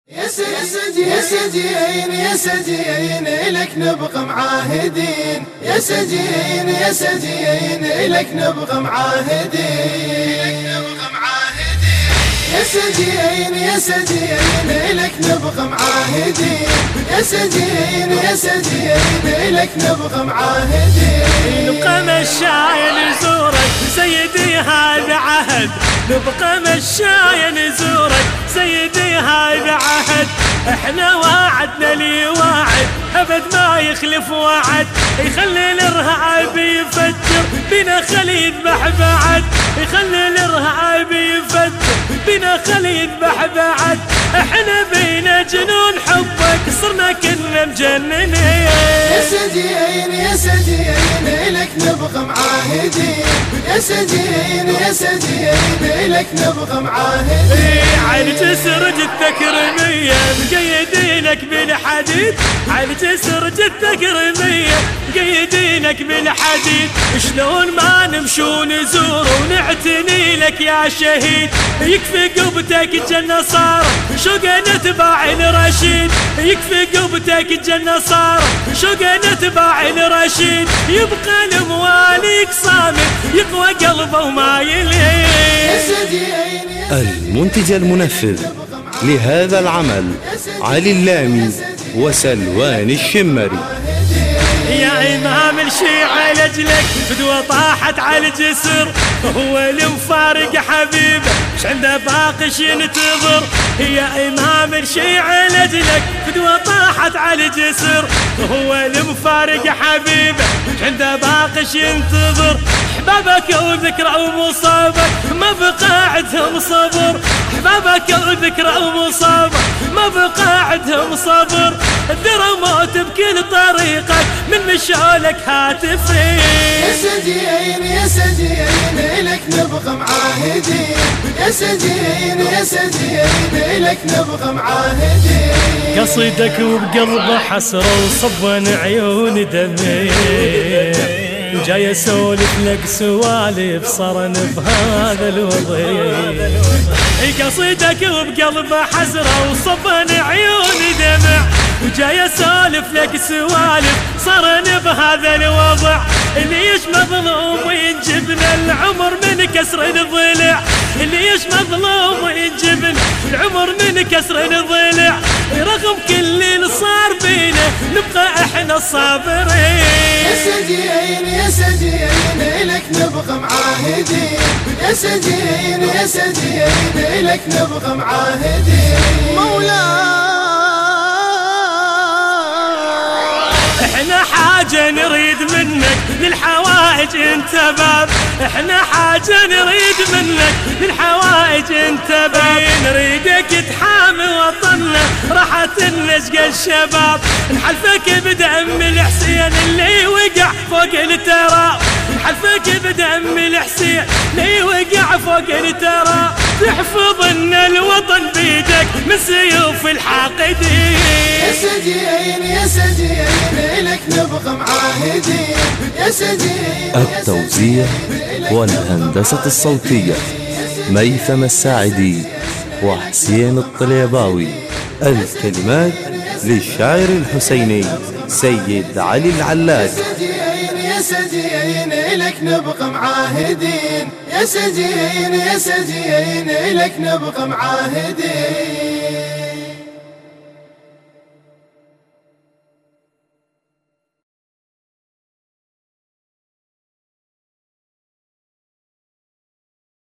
يا سجين يا سجين إلك نبقى معاهدين، يا سجين يا سجين إلك نبقى معاهدين، يا سجين يا سجين إلك نبقى معاهدين، يا سجين يا سجين إلك نبقى معاهدين. نبقى مشاي نزورك سيدي هذا عهد، نبقى مشاي نزورك سيدي هذا عهد، احنا وعدنا لي واعد ابد ما يخلف وعد، يخلي الارهاب يفجر بنا خلي يذبح بعد، يخلي الارهاب يفجر بنا خلي يذبح بعد، احنا بينا جنون حبك صرنا كنا مجننين. يا سجين يا سجين إلك نبقى معاهدين، يا سجين يا سجين إلك نبقى معاهدين. على جسر جدك رمية مقيدينك بالحديد، على جسر جدك رمية مقيدينك بالحديد، شلون ما نمشو نزور ونعتني لك يا شهيد، يكفي قبتك الجنة صار شوق نتباع الرشيد، يكفي قبتك الجنة صار شوق نتباع الرشيد، يبقى المواليك صامت يقوى قلبه وما يلين. المنتج المنفذ لهذا العمل علي اللامي وسلوان الشمري. يا إمام الشيعة لجلك فدوة طاحت على الجسر، هو المفارق حبيبه مش عنده باقش ينتظر، يا إمام الشيعة لجلك فدوة طاحت على الجسر، هو المفارق حبيبه مش عنده باقش ينتظر، احبابك وذكرى ومصابك ما بقى عندهم صبر، احبابك وذكرى ومصابك ما بقى عندهم صبر، الدرى موت بكل طريقك من مشالك هاتفين. يا سجين يا سجين إلك نبقى معاهدين، يا سجين يا سجين إلك نبقى معاهدين. قصيدك وبقلبه حسرة وصبن عيون دمي، وجاي اسولف لك سوالف صرن بهذا الوضيع، قصيدك وبقلبه حسرة وصبن عيون دمع، وجاي اسولف لك سوالف صرن بهذا الوضع، اللي يش مظلوم وينجبنا العمر من كسر الضلع، اللي يش مظلوم وينجبنا العمر من كسر الضلع، رغم كل اللي صار بينا نبقى احنا الصابرين. يا سجين يا سجين إلك نبقى معاهدين، يا سجين يا سجين إلك نبقى معاهدين. مولاي احنا حاجة نريد منك للحوائج انت باب، احنا حاجة نريد منك للحوائج انت باب، نريدك تحامي وطننا راحة نشقى الشباب، نحلفك بدم الحسين اللي وقع فوق التراب، نحلفك بدم الحسين اللي وقع فوق التراب، تحفظ لنا الوطن بيدك من سيوف الحاقدين. يا سجين يا سجين إلك نبقى معاهدين، يا سجين. التوزيع والهندسة الصوتية ميثم الساعدي وحسين الطليباوي، الكلمات للشاعر الحسيني سيد علي العلاج. يا سجين إلك نبقى معاهدين، يا سجين يا سجين إلك نبقى معاهدين.